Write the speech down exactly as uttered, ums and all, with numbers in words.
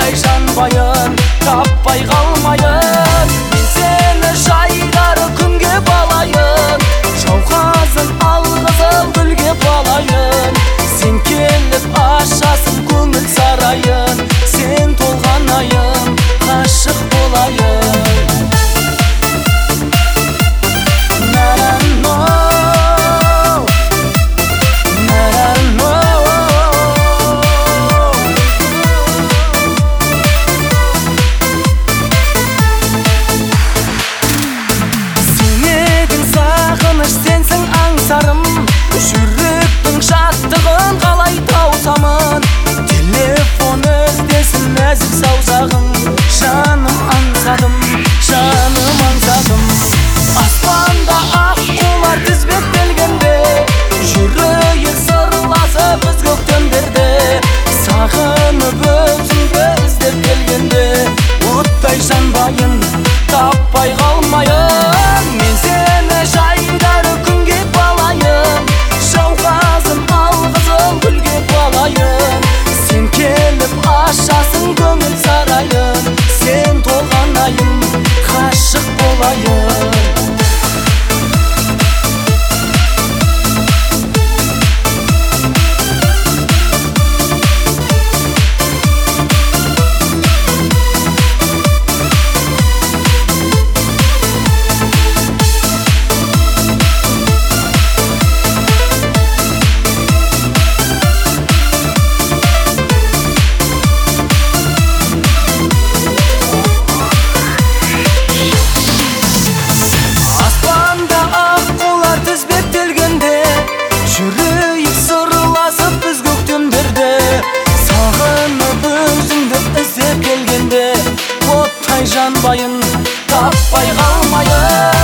оттай жанбайын, таппай қалмайын. Мен сені жайдары күнге балайын, жауқазын алғызыл гүлге балайын. Сен келіп ашасың көңіл сарайын, сен толған айым ғашық болайын. Сенсің аңсарым, жүректің жаттығын қалай таусамын. Телефон іздесін нәзік саусағым, жаным аңсадым, жаным аңсадым. Аспанда аққулар тізбектелгенде, жүрейік сырласып біз көктемдерде. Сағынып өзіңді іздеп келгенде, оттай жанбайын, таппай қалмайын. Мен сені жайдары күнге балайын, жауқазын алғызыл гүлге балайын. Сен келіп ашасың көңіл сарайын, сен толған айым ғашық болайын. Жүрейік сырласып біз көктемдерде, сағынып өзіңді іздеп келгенде, оттай жанбайын, таппай қалмайын.